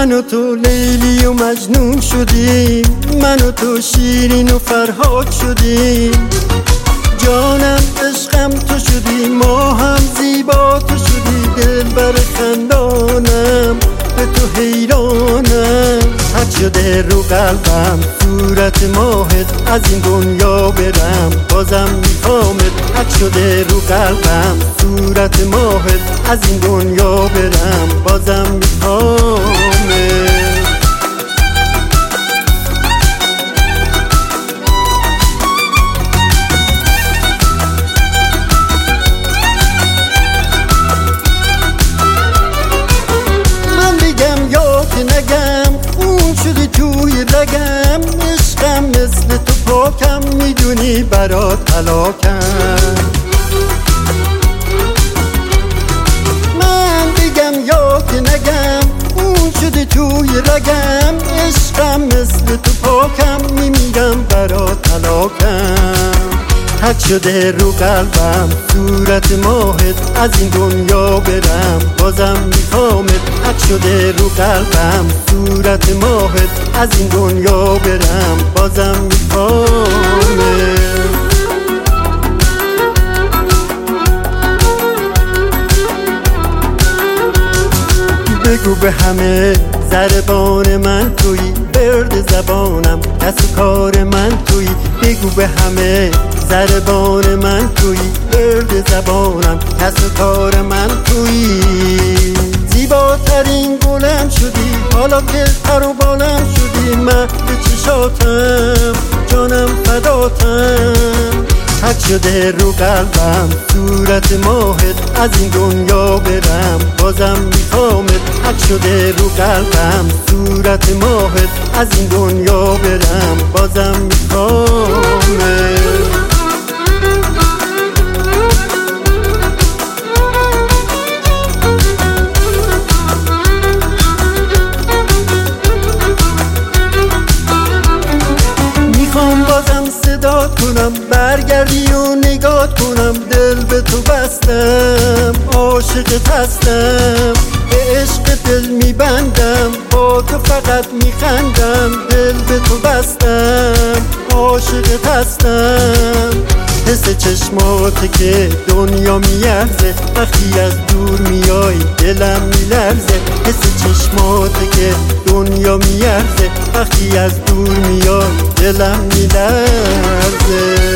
من و تو لیلی و مجنون شدیم، من و تو شیرین و فرهاد شدیم. جانم عشقم تو شدی، ما هم زیبا تو شدی. دلبر خندانم به تو حیرانم. حد شده رو قلبم صورت ماهت، از این دنیا برم بازم میخوامت. حد شده رو قلبم صورت ماهت، از این دنیا برم بازم میخوامت. نگم اون شدی توی رگم، عشقم مثل تو پاکم، میدونی برات هلاکم. من بگم یا که نگم اون شدی توی رگم، عشقم مثل تو پاکم، میمیرم برات هلاکم. حد شده رو قلبم صورت ماهت، از این دنیا برم بازم میخوامت. حد شده رو قلبم صورت ماهت، از این دنیا برم بازم میخوامت. بگو به همه زربان من تویی، برد زبانم کس و کار من تویی. بگو به همه زربان من تویی، برد زبانم کس و کار من تویی. زیباترین گلم شدی، حالا که پر و بالم شدی. من به چشاتم جانم فداتم. حد شده رو قلبم صورت ماهت، از این دنیا برم بازم میخوامت. حد شده رو قلبم صورت ماهت، از این دنیا برم بازم میخوامت. میخوام بازم صدات کنم، برگردی و نگات کنم. دل به تو بستم، عاشقت هستم، به عشق دل میبندم، با تو فقط میخندم. دل به تو بستم، عاشقت هستم. حس چشماته که دنیا میارزه، وقتی از دور میای دلم میلرزه. حس چشماته که دنیا میارزه، وقتی از دور میای دلم میلرزه.